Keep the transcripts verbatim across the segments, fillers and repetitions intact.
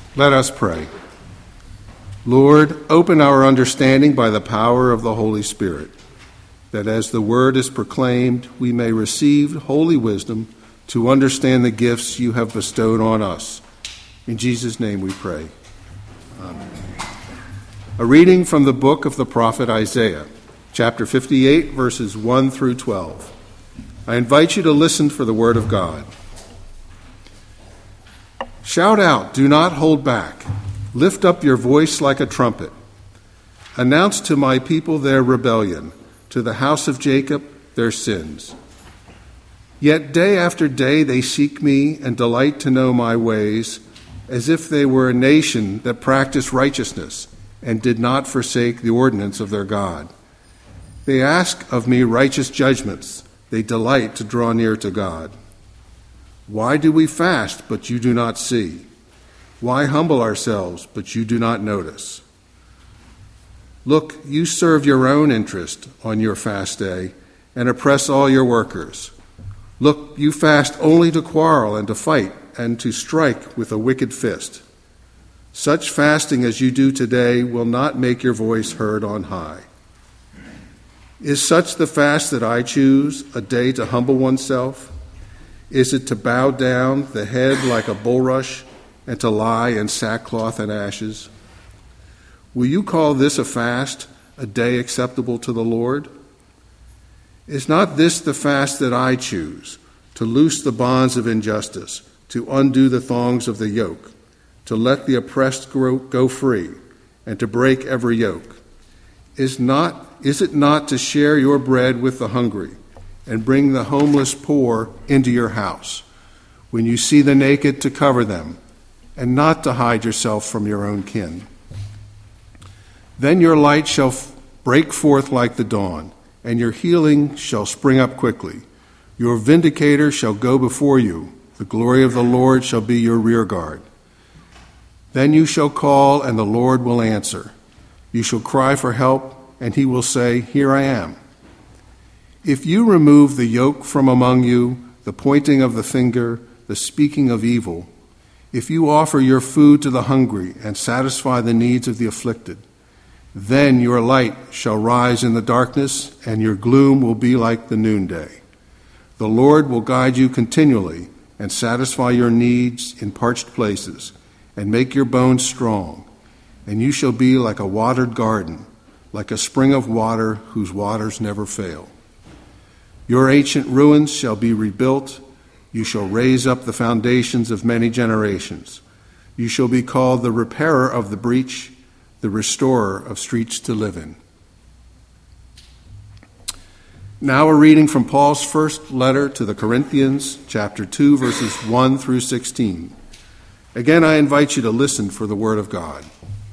Let us pray. Lord, open our understanding by the power of the Holy Spirit, that as the word is proclaimed, we may receive holy wisdom to understand the gifts you have bestowed on us. In Jesus' name we pray. Amen. A reading from the book of the prophet Isaiah, chapter fifty-eight, verses one through twelve. I invite you to listen for the word of God. Shout out, do not hold back. Lift up your voice like a trumpet. Announce to my people their rebellion, to the house of Jacob their sins. Yet day after day they seek me and delight to know my ways, as if they were a nation that practiced righteousness and did not forsake the ordinance of their God. They ask of me righteous judgments. They delight to draw near to God. Why do we fast, but you do not see? Why humble ourselves, but you do not notice? Look, you serve your own interest on your fast day and oppress all your workers. Look, you fast only to quarrel and to fight and to strike with a wicked fist. Such fasting as you do today will not make your voice heard on high. Is such the fast that I choose, a day to humble oneself? Is it to bow down the head like a bulrush and to lie in sackcloth and ashes? Will you call this a fast, a day acceptable to the Lord? Is not this the fast that I choose, to loose the bonds of injustice, to undo the thongs of the yoke, to let the oppressed go free, and to break every yoke? Is not, is it not to share your bread with the hungry, and bring the homeless poor into your house, when you see the naked to cover them, and not to hide yourself from your own kin? Then your light shall f- break forth like the dawn, and your healing shall spring up quickly. Your vindicator shall go before you. The glory of the Lord shall be your rear guard. Then you shall call, and the Lord will answer. You shall cry for help, and he will say, Here I am. If you remove the yoke from among you, the pointing of the finger, the speaking of evil, if you offer your food to the hungry and satisfy the needs of the afflicted, then your light shall rise in the darkness, and your gloom will be like the noonday. The Lord will guide you continually and satisfy your needs in parched places and make your bones strong, and you shall be like a watered garden, like a spring of water whose waters never fail. Your ancient ruins shall be rebuilt. You shall raise up the foundations of many generations. You shall be called the repairer of the breach, the restorer of streets to live in. Now a reading from Paul's first letter to the Corinthians, chapter two, verses one through sixteen. Again, I invite you to listen for the word of God.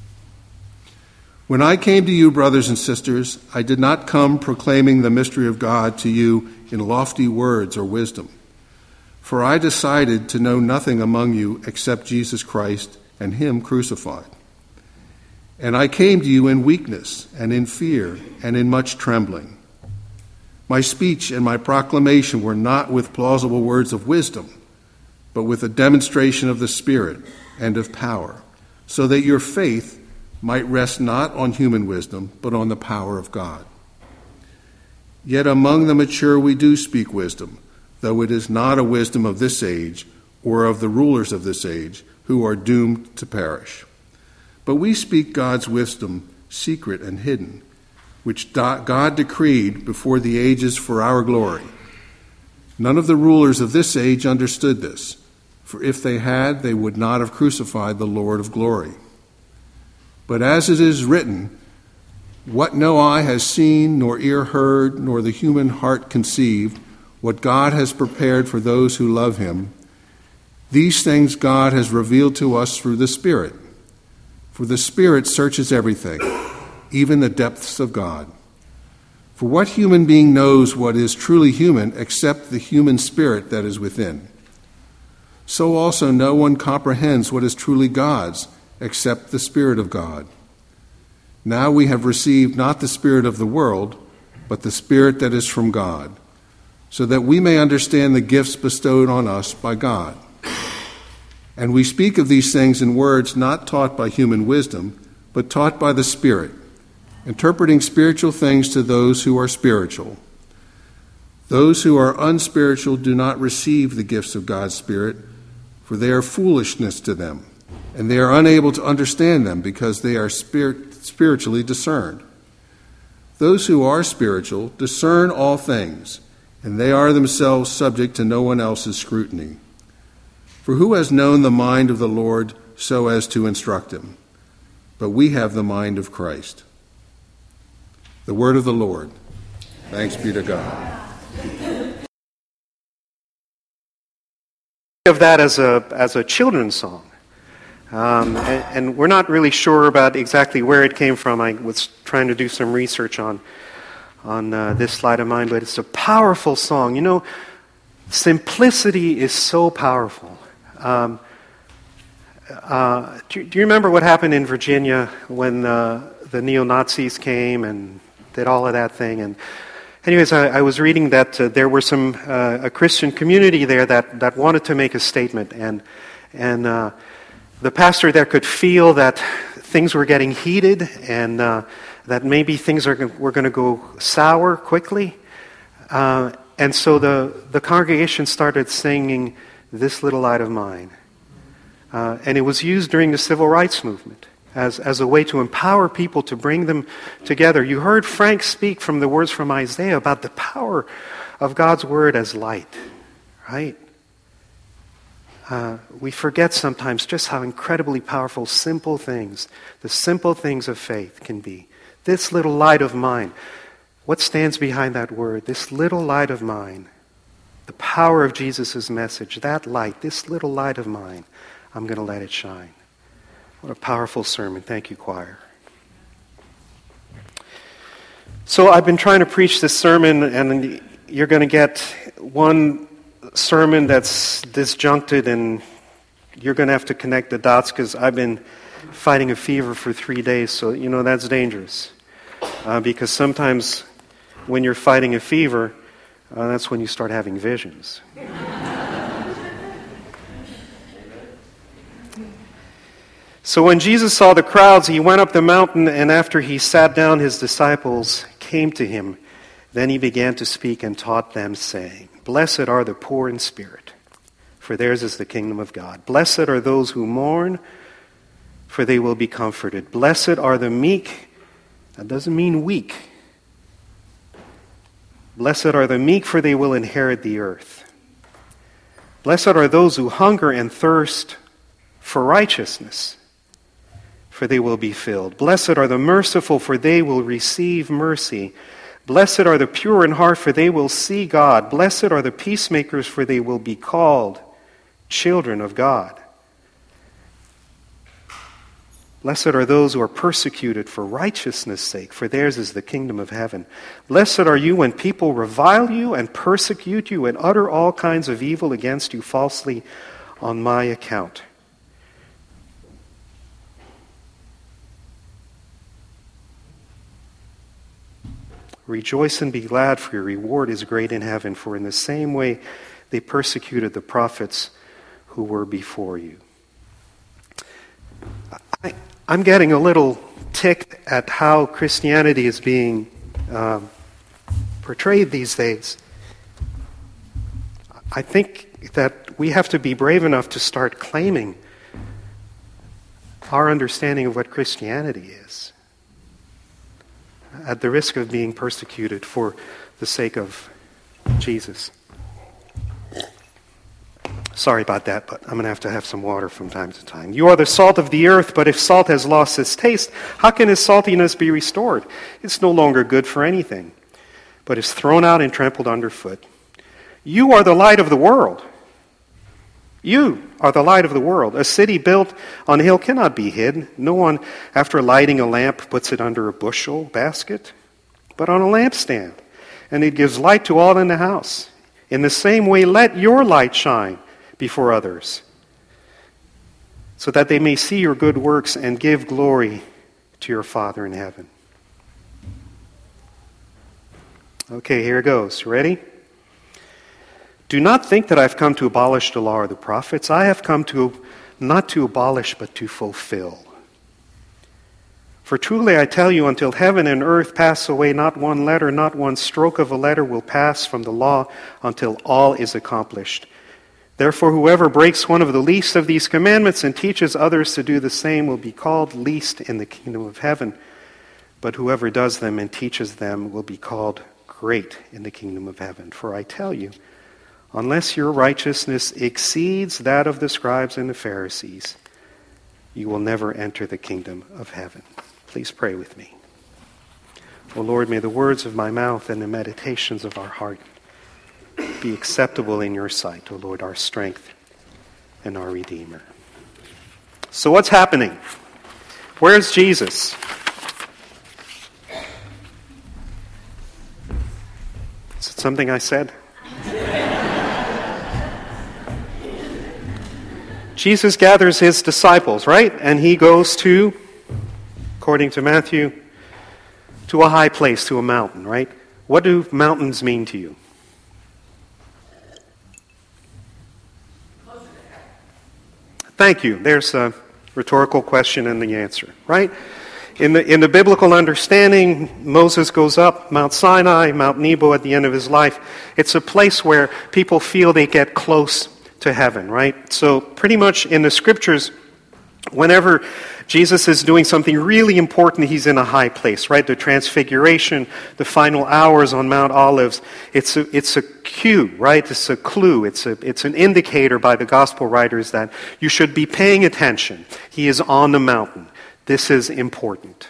When I came to you, brothers and sisters, I did not come proclaiming the mystery of God to you in lofty words or wisdom. For I decided to know nothing among you except Jesus Christ and him crucified. And I came to you in weakness and in fear and in much trembling. My speech and my proclamation were not with plausible words of wisdom, but with a demonstration of the Spirit and of power, so that your faith might rest not on human wisdom, but on the power of God. Yet among the mature we do speak wisdom, though it is not a wisdom of this age or of the rulers of this age, who are doomed to perish. But we speak God's wisdom, secret and hidden, which God decreed before the ages for our glory. None of the rulers of this age understood this, for if they had, they would not have crucified the Lord of glory. But as it is written, what no eye has seen, nor ear heard, nor the human heart conceived, what God has prepared for those who love him, these things God has revealed to us through the Spirit. For the Spirit searches everything, even the depths of God. For what human being knows what is truly human except the human spirit that is within? So also no one comprehends what is truly God's except the Spirit of God. Now we have received not the spirit of the world, but the Spirit that is from God, so that we may understand the gifts bestowed on us by God. And we speak of these things in words not taught by human wisdom, but taught by the Spirit, interpreting spiritual things to those who are spiritual. Those who are unspiritual do not receive the gifts of God's Spirit, for they are foolishness to them, and they are unable to understand them because they are spirit, spiritually discerned. Those who are spiritual discern all things, and they are themselves subject to no one else's scrutiny. For who has known the mind of the Lord so as to instruct him? But we have the mind of Christ. The word of the Lord. Thanks be to God. Of that as a as a children's song, um, and, and we're not really sure about exactly where it came from. I was trying to do some research on on uh, this slide of mine, but it's a powerful song. You know, simplicity is so powerful. Um, uh, do, do you remember what happened in Virginia when uh, the neo-Nazis came and did all of that thing? And anyways, I, I was reading that uh, there were some uh, a Christian community there that, that wanted to make a statement, and and uh, the pastor there could feel that things were getting heated, and uh, that maybe things are were going to go sour quickly, uh, and so the the congregation started singing "This Little Light of Mine," uh, and it was used during the Civil Rights Movement as, as a way to empower people, to bring them together. You heard Frank speak from the words from Isaiah about the power of God's word as light, right? Uh, we forget sometimes just how incredibly powerful simple things, the simple things of faith can be. This little light of mine, what stands behind that word? This little light of mine, the power of Jesus' message, that light, this little light of mine, I'm going to let it shine. What a powerful sermon. Thank you, choir. So I've been trying to preach this sermon, and you're going to get one sermon that's disjuncted, and you're going to have to connect the dots, because I've been fighting a fever for three days, so, you know, that's dangerous. Uh, because sometimes when you're fighting a fever, uh, that's when you start having visions. So when Jesus saw the crowds, he went up the mountain, and after he sat down, his disciples came to him. Then he began to speak and taught them, saying, "Blessed are the poor in spirit, for theirs is the kingdom of God. Blessed are those who mourn, for they will be comforted. Blessed are the meek." That doesn't mean weak. "Blessed are the meek, for they will inherit the earth. Blessed are those who hunger and thirst for righteousness, for they will be filled. Blessed are the merciful, for they will receive mercy. Blessed are the pure in heart, for they will see God. Blessed are the peacemakers, for they will be called children of God. Blessed are those who are persecuted for righteousness' sake, for theirs is the kingdom of heaven. Blessed are you when people revile you and persecute you and utter all kinds of evil against you falsely on my account. Rejoice and be glad, for your reward is great in heaven, for in the same way they persecuted the prophets who were before you." I, I'm getting a little ticked at how Christianity is being um, portrayed these days. I think that we have to be brave enough to start claiming our understanding of what Christianity is, at the risk of being persecuted for the sake of Jesus. Sorry about that, but I'm going to have to have some water from time to time. "You are the salt of the earth, but if salt has lost its taste, how can its saltiness be restored? It's no longer good for anything, but is thrown out and trampled underfoot. You are the light of the world. You are the light of the world. A city built on a hill cannot be hid. No one, after lighting a lamp, puts it under a bushel basket, but on a lampstand, and it gives light to all in the house. In the same way, let your light shine before others, so that they may see your good works and give glory to your Father in heaven." Okay, here it goes. Ready? "Do not think that I've come to abolish the law or the prophets. I have come to not to abolish, but to fulfill. For truly I tell you, until heaven and earth pass away, not one letter, not one stroke of a letter will pass from the law until all is accomplished. Therefore, whoever breaks one of the least of these commandments and teaches others to do the same will be called least in the kingdom of heaven. But whoever does them and teaches them will be called great in the kingdom of heaven. For I tell you, unless your righteousness exceeds that of the scribes and the Pharisees, you will never enter the kingdom of heaven. Please pray with me. O Lord, may the words of my mouth and the meditations of our heart be acceptable in your sight, O Lord, our strength and our Redeemer. So what's happening? Where's Jesus? Is it something I said? Jesus gathers his disciples, right? And he goes to, according to Matthew, to a high place, to a mountain, right? What do mountains mean to you? Thank you. There's a rhetorical question and the answer, right? In the, in the biblical understanding, Moses goes up Mount Sinai, Mount Nebo at the end of his life. It's a place where people feel they get close to heaven, right? So pretty much in the scriptures, whenever Jesus is doing something really important, he's in a high place, right? The transfiguration, the final hours on Mount Olives, it's a, it's a cue, right? It's a clue. It's a, it's an indicator by the gospel writers that you should be paying attention. He is on the mountain. This is important.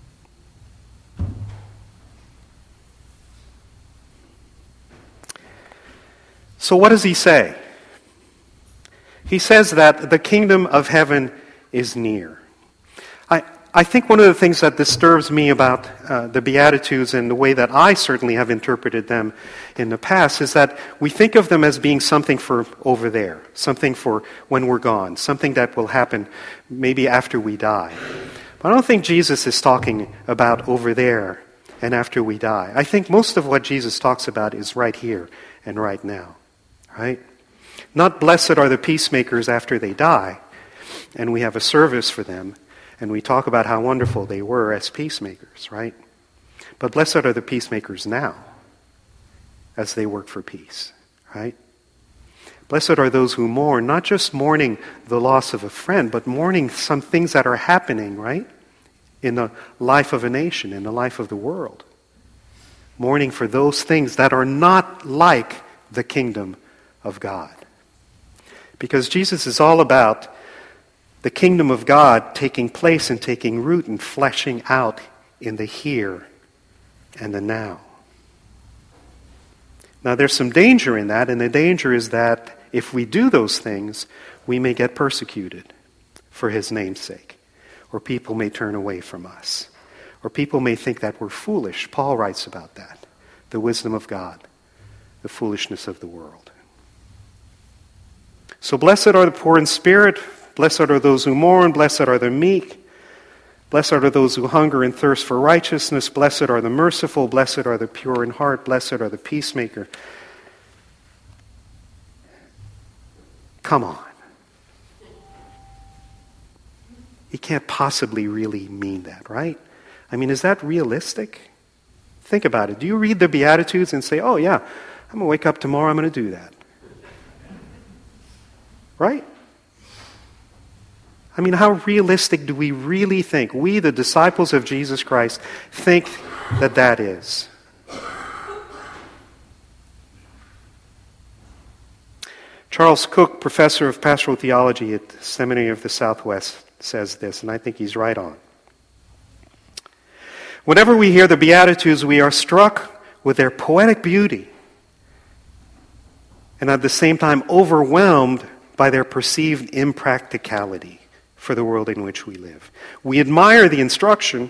So what does he say? He says that the kingdom of heaven is near. I, I think one of the things that disturbs me about uh, the Beatitudes and the way that I certainly have interpreted them in the past is that we think of them as being something for over there, something for when we're gone, something that will happen maybe after we die. But I don't think Jesus is talking about over there and after we die. I think most of what Jesus talks about is right here and right now, right? Not blessed are the peacemakers after they die, and we have a service for them, and we talk about how wonderful they were as peacemakers, right? But blessed are the peacemakers now, as they work for peace, right? Blessed are those who mourn, not just mourning the loss of a friend, but mourning some things that are happening, right? In the life of a nation, in the life of the world. Mourning for those things that are not like the kingdom of God. Because Jesus is all about the kingdom of God taking place and taking root and fleshing out in the here and the now. Now there's some danger in that, and the danger is that if we do those things, we may get persecuted for his name's sake. Or people may turn away from us. Or people may think that we're foolish. Paul writes about that. The wisdom of God, the foolishness of the world. So blessed are the poor in spirit, blessed are those who mourn, blessed are the meek, blessed are those who hunger and thirst for righteousness, blessed are the merciful, blessed are the pure in heart, blessed are the peacemaker. Come on. He can't possibly really mean that, right? I mean, is that realistic? Think about it. Do you read the Beatitudes and say, oh yeah, I'm going to wake up tomorrow, I'm going to do that? Right? I mean, how realistic do we really think, we the disciples of Jesus Christ, think that that is? Charles Cook, professor of pastoral theology at the Seminary of the Southwest, says this, and I think he's right on. Whenever we hear the Beatitudes, we are struck with their poetic beauty and at the same time overwhelmed by their perceived impracticality for the world in which we live. We admire the instruction,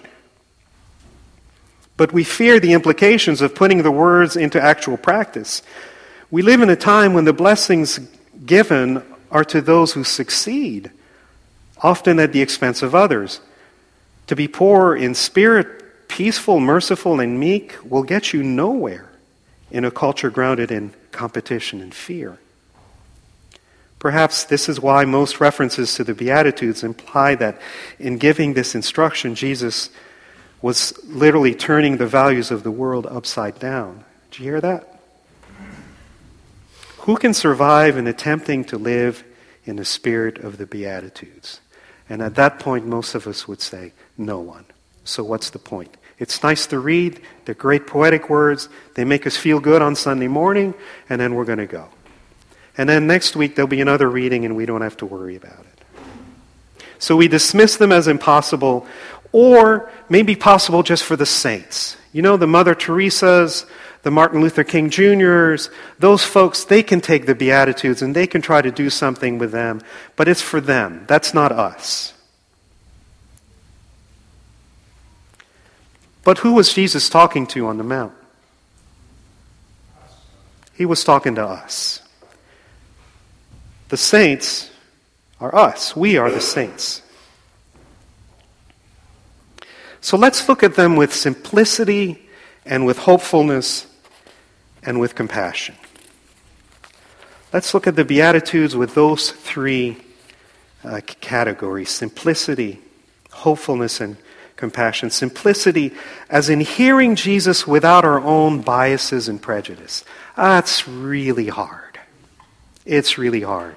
but we fear the implications of putting the words into actual practice. We live in a time when the blessings given are to those who succeed, often at the expense of others. To be poor in spirit, peaceful, merciful, and meek will get you nowhere in a culture grounded in competition and fear. Perhaps this is why most references to the Beatitudes imply that in giving this instruction, Jesus was literally turning the values of the world upside down. Did you hear that? Who can survive in attempting to live in the spirit of the Beatitudes? And at that point, most of us would say, no one. So what's the point? It's nice to read. They're great poetic words. They make us feel good on Sunday morning, and then we're going to go. And then next week, there'll be another reading, and we don't have to worry about it. So we dismiss them as impossible, or maybe possible just for the saints. You know, the Mother Teresas, the Martin Luther King Juniors, those folks, they can take the Beatitudes and they can try to do something with them, but it's for them. That's not us. But who was Jesus talking to on the Mount? He was talking to us. The saints are us. We are the saints. So let's look at them with simplicity and with hopefulness and with compassion. Let's look at the Beatitudes with those three uh, categories: simplicity, hopefulness, and compassion. Simplicity as in hearing Jesus without our own biases and prejudice. That's really hard. It's really hard.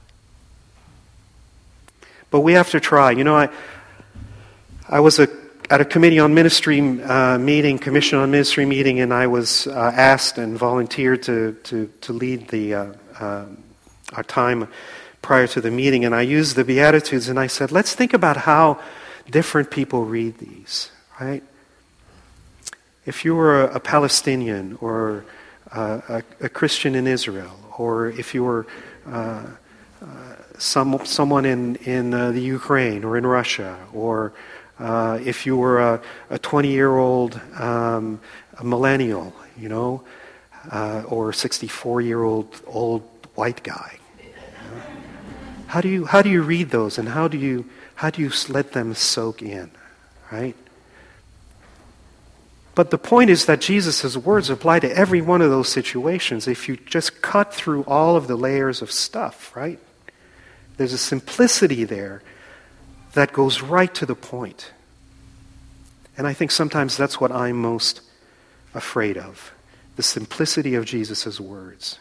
But we have to try. You know, I I was a, at a committee on ministry uh, meeting, commission on ministry meeting, and I was uh, asked and volunteered to to, to lead the uh, uh, our time prior to the meeting. And I used the Beatitudes, and I said, let's think about how different people read these, right? If you were a, a Palestinian or uh, a, a Christian in Israel, or if you were uh, uh, some someone in in uh, the Ukraine or in Russia, or uh, if you were a, a twenty-year-old um, a millennial, you know, uh, or a sixty-four-year-old old white guy, you know? how do you how do you read those, and how do you How do you let them soak in, right? But the point is that Jesus' words apply to every one of those situations if you just cut through all of the layers of stuff, right? There's a simplicity there that goes right to the point. And I think sometimes that's what I'm most afraid of, the simplicity of Jesus' words.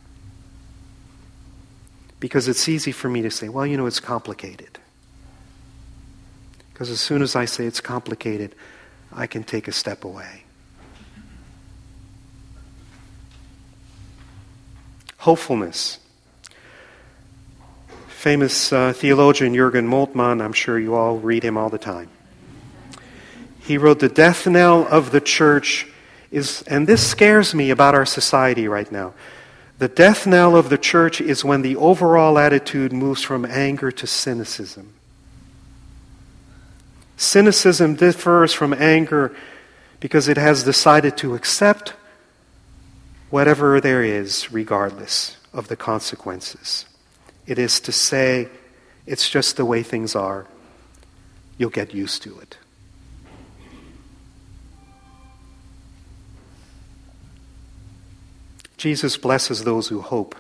Because it's easy for me to say, well, you know, it's complicated. Because as soon as I say it's complicated, I can take a step away. Hopefulness. Famous uh, theologian Jürgen Moltmann, I'm sure you all read him all the time. He wrote, the death knell of the church is, and this scares me about our society right now, the death knell of the church is when the overall attitude moves from anger to cynicism. Cynicism differs from anger because it has decided to accept whatever there is, regardless of the consequences. It is to say, it's just the way things are. You'll get used to it. Jesus blesses those who hope.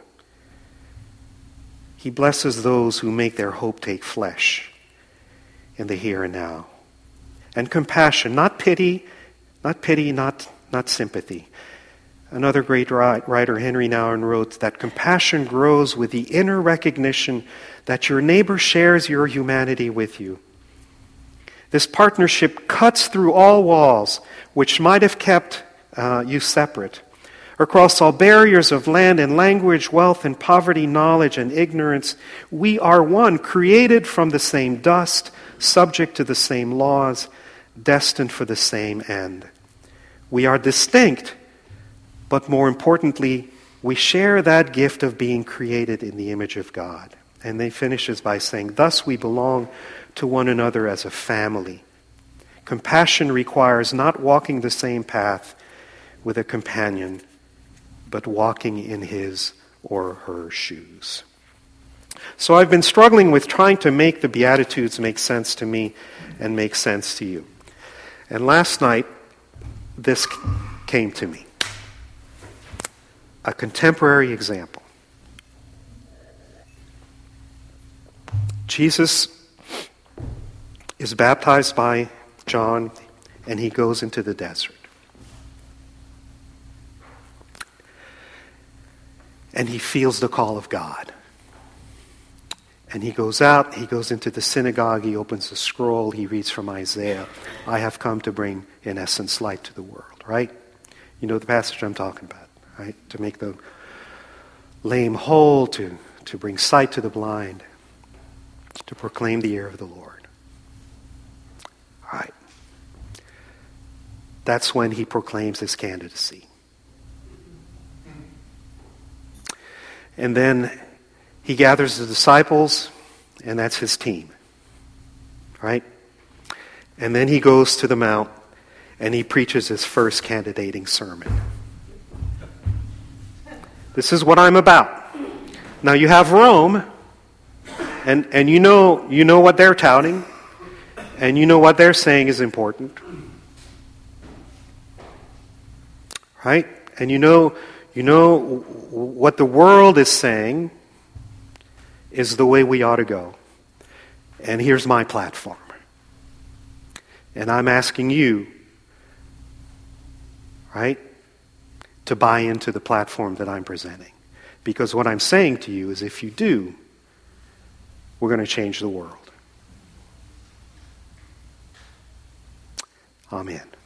He blesses those who make their hope take flesh in the here and now. And compassion, not pity, not pity, not, not sympathy. Another great writer, Henry Nouwen, wrote that compassion grows with the inner recognition that your neighbor shares your humanity with you. This partnership cuts through all walls which might have kept uh, you separate. Across all barriers of land and language, wealth and poverty, knowledge and ignorance, we are one, created from the same dust, subject to the same laws, destined for the same end. We are distinct, but more importantly, we share that gift of being created in the image of God. And he finishes by saying, thus we belong to one another as a family. Compassion requires not walking the same path with a companion, but walking in his or her shoes. So I've been struggling with trying to make the Beatitudes make sense to me and make sense to you. And last night, this came to me. A contemporary example. Jesus is baptized by John, and he goes into the desert. And he feels the call of God. And he goes out, he goes into the synagogue, he opens the scroll, he reads from Isaiah. I have come to bring, in essence, light to the world, right? You know the passage I'm talking about, right? To make the lame whole, to, to bring sight to the blind, to proclaim the year of the Lord. All right. That's when he proclaims his candidacy. And then he gathers the disciples, and that's his team. Right? And then he goes to the Mount, and he preaches his first candidating sermon. This is what I'm about. Now you have Rome, and, and you know you know what they're touting, and you know what they're saying is important. Right? And you know you know what the world is saying is the way we ought to go. And here's my platform. And I'm asking you, right, to buy into the platform that I'm presenting. Because what I'm saying to you is if you do, we're going to change the world. Amen.